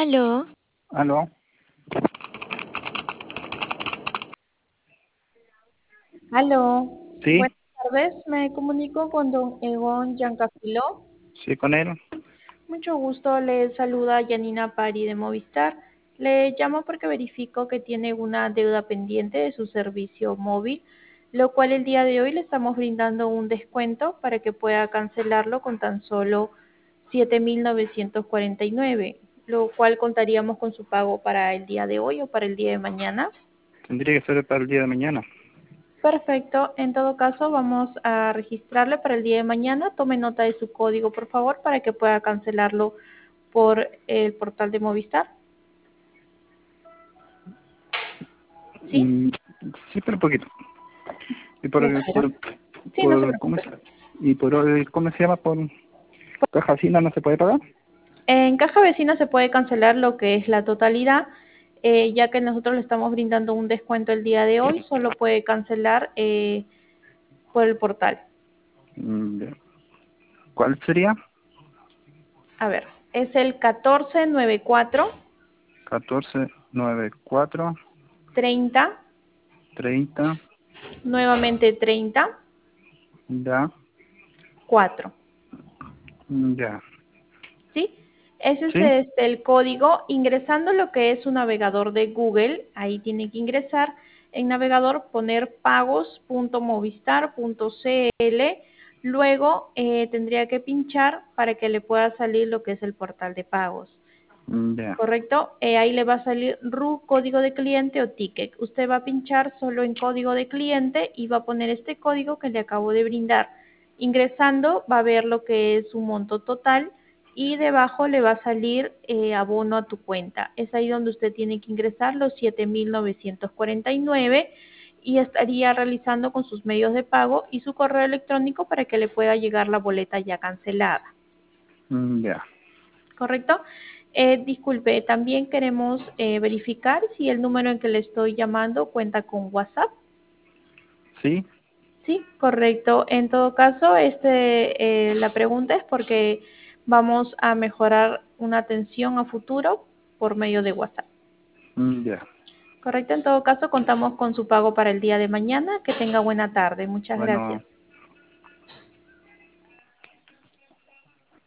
Aló, ¿Aló? aló. Sí, Buenas tardes, me comunico con don Egon Giancafilo. sí, con él. Mucho gusto, le saluda Yanina Pari de Movistar. Le llamo porque verifico que tiene una deuda pendiente de su servicio móvil, lo cual el día de hoy le estamos brindando un descuento para que pueda cancelarlo con tan solo 7.949, lo cual contaríamos con su pago para el día de hoy o para el día de mañana. Tendría que ser para el día de mañana. Perfecto. En todo caso, vamos a registrarle para el día de mañana. Tome nota de su código, por favor, para que pueda cancelarlo por el portal de Movistar. ¿Sí? Mm, sí, pero un poquito. Y por ¿Me el, espera? Sí, no se ¿cómo preocupe. y por el, ¿cómo se llama? Por caja fina no se puede pagar. En Caja Vecina se puede cancelar lo que es la totalidad, ya que nosotros le estamos brindando un descuento el día de hoy, solo puede cancelar por el portal. Ya. ¿Cuál sería? A ver, es el 1494 1494 30, 30. nuevamente 30, Ya, 4. ya. ¿Sí? Ese es ¿Sí? el código. Ingresando lo que es un navegador de Google, ahí tiene que ingresar en navegador, poner pagos.movistar.cl, luego tendría que pinchar para que le pueda salir lo que es el portal de pagos. Ya. ¿Correcto? Ahí le va a salir RU, código de cliente o ticket. Usted va a pinchar solo en código de cliente y va a poner este código que le acabo de brindar. Ingresando va a ver lo que es su monto total y debajo le va a salir abono a tu cuenta. Es ahí donde usted tiene que ingresar los 7.949 y estaría realizando con sus medios de pago y su correo electrónico para que le pueda llegar la boleta ya cancelada. Ya. ¿Correcto? Disculpe, también queremos verificar si el número en que le estoy llamando cuenta con WhatsApp. ¿Sí? Sí, correcto. En todo caso, la pregunta es porque vamos a mejorar una atención a futuro por medio de WhatsApp. Ya. Correcto. En todo caso, contamos con su pago para el día de mañana. Que tenga buena tarde. Muchas Bueno. gracias.